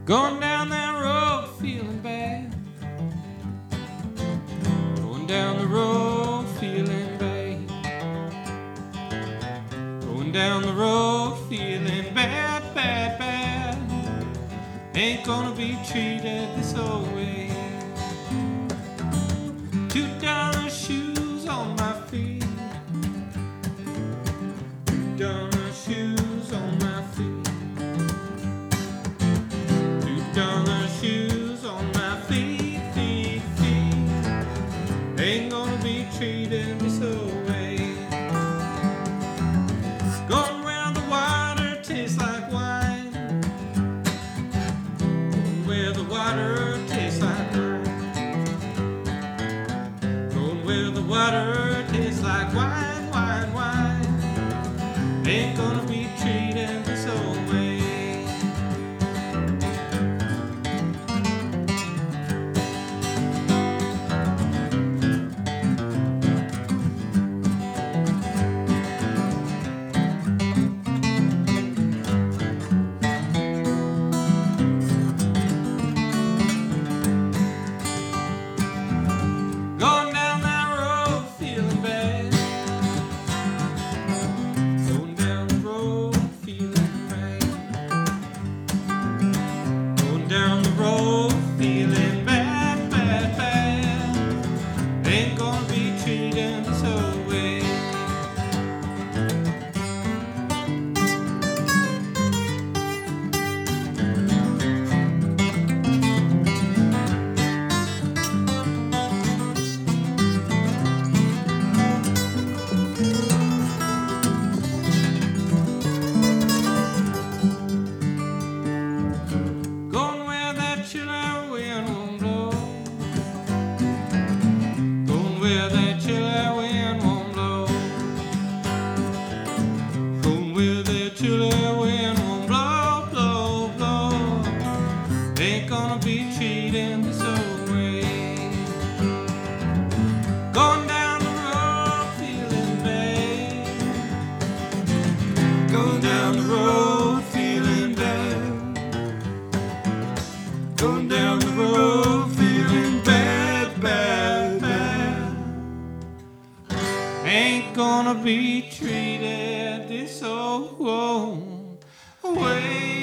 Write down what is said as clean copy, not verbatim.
Going down that road feeling bad. Going down the road feeling bad. Going down the road feeling bad, bad, bad. Ain't gonna be treated this old way. $2 shoes on my feet. $2 shoes on my feet. $2 shoes on my feet, feet, feet. Ain't gonna be treated this old way. Going where the water tastes like wine. Going where the water tastes like wine. Going where the water tastes like wine, wine, wine. Ain't gonna be treated this old way. Going down that road feeling bad. Going down the road feeling bad. Going down the road feeling bad, bad, bad. Ain't gonna be treated this old way. Going where that chilly wind won't blow. Going where that chilly wind won't blow. Going where that chilly wind won't blow, blow, blow. Ain't gonna be treated this old way. Going down the road feeling bad. Going down the road feeling bad. Going down the road feeling bad, bad, bad. Ain't gonna be treated this old way.